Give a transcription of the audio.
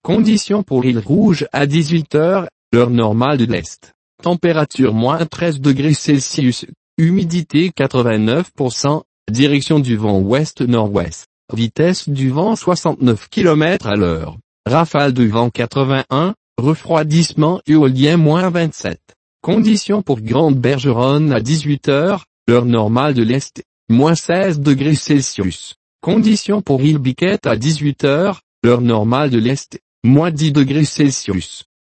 Conditions pour île Rouge à 18 heures, l'heure normale de l'Est. Température -13°C, humidité 89%, direction du vent ouest-nord-ouest, vitesse du vent 69 km à l'heure, rafale de vent 81, refroidissement éolien -27. Conditions pour Grande Bergeronne à 18 heures, l'heure normale de l'Est, -16°C. Conditions pour île Biquette à 18 heures, l'heure normale de l'Est, -10°C.